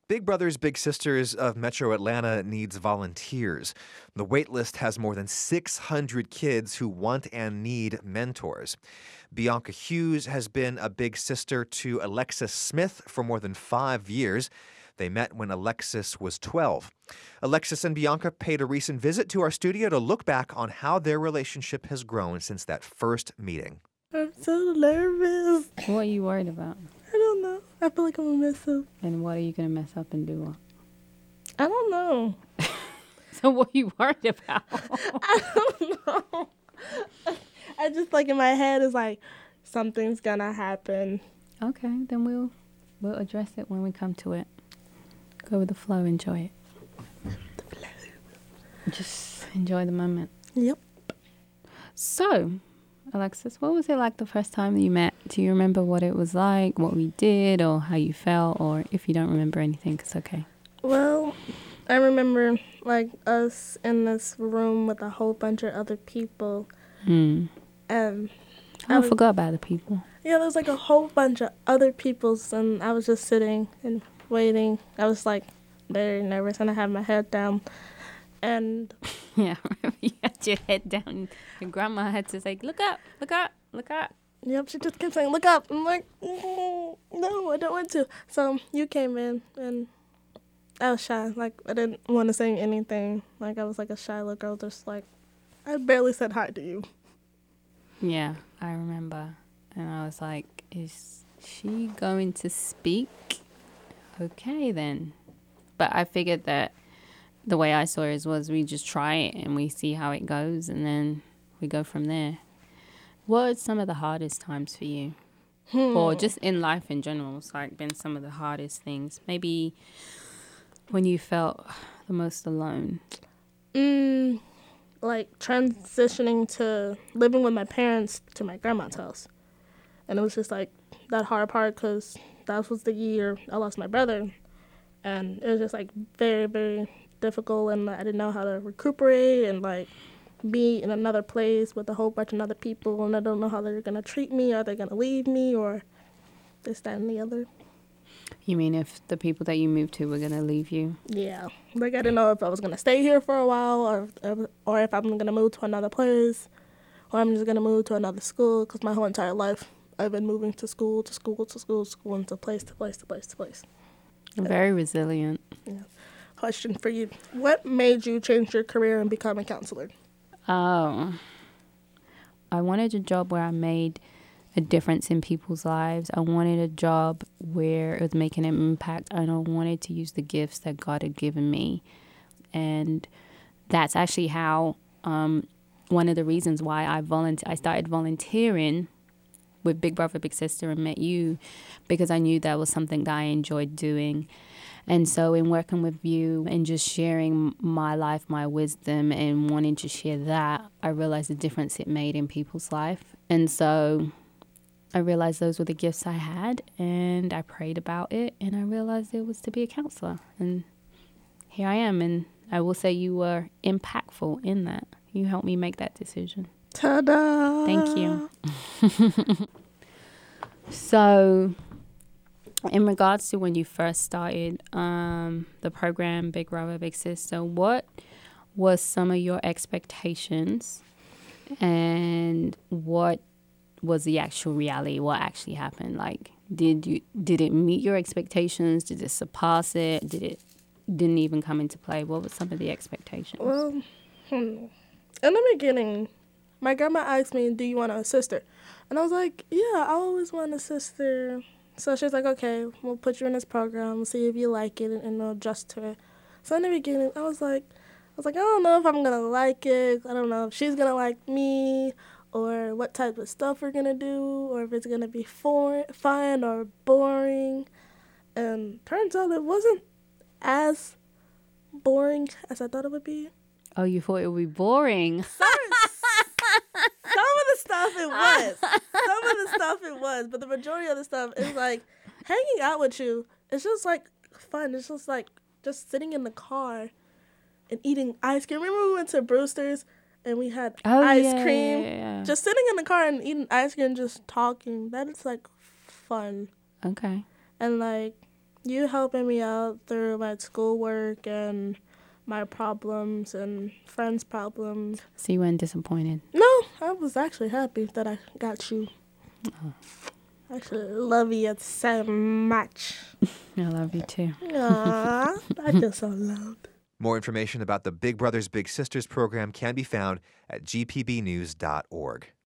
Big Brothers Big Sisters of Metro Atlanta needs volunteers. The wait list has more than 600 kids who want and need mentors. Bianca Hughes has been a big sister to Alexis Smith for more than 5 years. They met when Alexis was 12. Alexis and Bianca paid a recent visit to our studio to look back on how their relationship has grown since that first meeting. I'm so nervous. What are you worried about? I don't know. I feel like I'm going to mess up. And what are you going to mess up and do? I don't know. So what are you worried about? I don't know. I just in my head is something's going to happen. Okay, then we'll address it when we come to it. Go with the flow, enjoy it. The flow. Just enjoy the moment. Yep. So, Alexis, what was it like the first time that you met? Do you remember what it was like, what we did, or how you felt? Or if you don't remember anything, it's okay. Well, I remember us in this room with a whole bunch of other people. And I forgot about the people. Yeah, there was a whole bunch of other people, and I was just sitting and waiting. I was very nervous, and I had my head down. And yeah, you had your head down. Your grandma had to say, "Look up, look up, look up." Yep, she just kept saying, "Look up." I'm like, no, I don't want to. So you came in, and I was shy. I didn't want to say anything. I was a shy little girl, just I barely said hi to you. Yeah, I remember. And I was like, is she going to speak? Okay, then. But I figured that the way I saw it was we just try it and we see how it goes and then we go from there. What are some of the hardest times for you? Or just in life in general, it's been some of the hardest things. Maybe when you felt the most alone. Transitioning to living with my parents to my grandma's house. And it was just that hard part because that was the year I lost my brother. And it was just very, very difficult, and I didn't know how to recuperate and be in another place with a whole bunch of other people, and I don't know how they're going to treat me. Are they going to leave me or this, that, and the other? You mean if the people that you moved to were going to leave you? Yeah. I didn't know if I was going to stay here for a while or if I'm going to move to another place or I'm just going to move to another school because my whole entire life I've been moving to school, to school, to school, to school, and to place, to place, to place, to place. Very resilient. Yeah. Question for you. What made you change your career and become a counselor? Oh. I wanted a job where I made a difference in people's lives. I wanted a job where it was making an impact, and I wanted to use the gifts that God had given me. And that's actually how one of the reasons why I started volunteering with Big Brother Big Sister and met you, because I knew that was something that I enjoyed doing. And so in working with you and just sharing my life, my wisdom, and wanting to share that, I realized the difference it made in people's life. And so I realized those were the gifts I had, and I prayed about it, and I realized it was to be a counselor. And here I am, and I will say you were impactful in that. You helped me make that decision. Ta-da! Thank you. So, in regards to when you first started the program, Big Brother Big Sister, what was some of your expectations and what was the actual reality? What actually happened? Did it meet your expectations? Did it surpass it? Didn't even come into play? What were some of the expectations? Well, in the beginning, my grandma asked me, "Do you want a sister?" And I was like, "Yeah, I always want a sister." So she was like, "Okay, we'll put you in this program, see if you like it, and we'll adjust to it." So in the beginning, I was like, I don't know if I'm gonna like it. I don't know if she's gonna like me, or what type of stuff we're gonna do, or if it's gonna be fun or boring. And turns out it wasn't as boring as I thought it would be. Oh, you thought it would be boring. Some of the stuff it was. But the majority of the stuff is hanging out with you. It's just fun. It's just just sitting in the car and eating ice cream. Remember we went to Brewster's and we had ice cream? Yeah. Just sitting in the car and eating ice cream, just talking. That is fun. Okay. And you helping me out through my schoolwork and my problems and friends' problems. So you weren't disappointed? No, I was actually happy that I got you. Oh. I actually love you so much. I love you too. Aww, I feel so loved. More information about the Big Brothers Big Sisters program can be found at gpbnews.org.